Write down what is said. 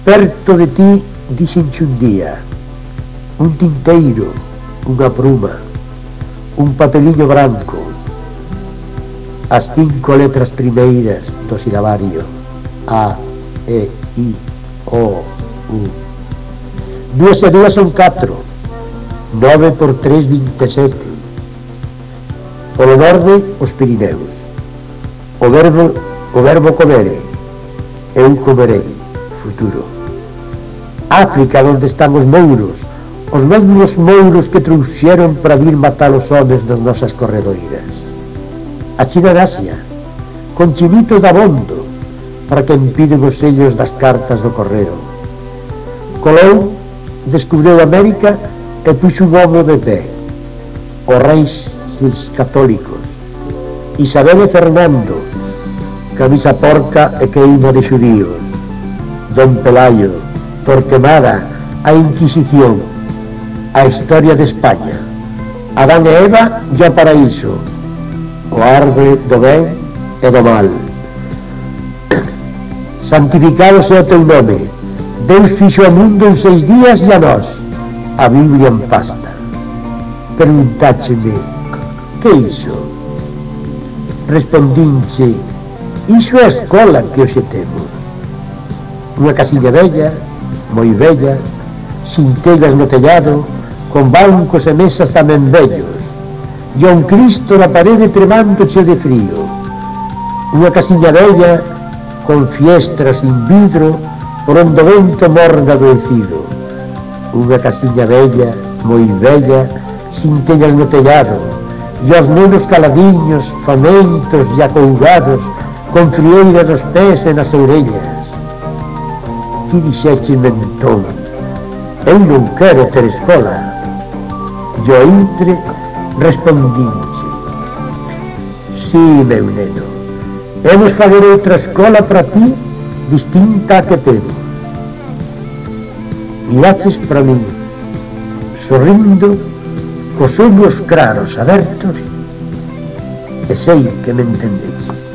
Perto de ti dixenche un día: un tinteiro, unha pluma, un papeliño branco, as 5 letras primeiras do silabario: A, E, I, O, U. 2 e 2 son 4, 9 por 3, 27. Polo norte, os Pirineus. O verbo comere, eu comerei, futuro. África, onde están os mouros, os mesmos mouros que trouxeron para vir matar os homes das nosas corredoiras. A China de Asia, con chinitos dabondo, para que impiden os sellos das cartas do correo. Colón descubriu América e puxo un homo de pé. Os reis católicos, Isabel e Fernando, camisa porca e queima de xudíos, Don Pelayo, Torquemada, a Inquisición, a historia de España, Adán e Eva e o paraíso, o árbore do ben e do mal. Santificado sea o teu nome. Deus fixo o mundo en 6 días e a nós a Biblia en pasta. Preguntácheme: que iso? Respondinche: iso é a escola que hoxe temos. Unha casiña bella, moi bella, sin tellas no tellado, con bancos e mesas tamén bellos, e un Cristo na parede tremándoche de frío. Unha casiña bella, con fiestras sin vidro, por onde o vento morga adoecido. Unha casiña bella, moi bella, sin tellas no tellado, e os nenos caladiños, famentos e acougados, con frieira nos pés e nas orellas. Ti dixeche mentón: eu non quero ter escola. E ao intre respondinche: si, meu neno, hemos fazer outra escola para ti, distinta a que temos. Miraches para min, sorrindo, cos ollos claros abertos, e sei que me entendeches.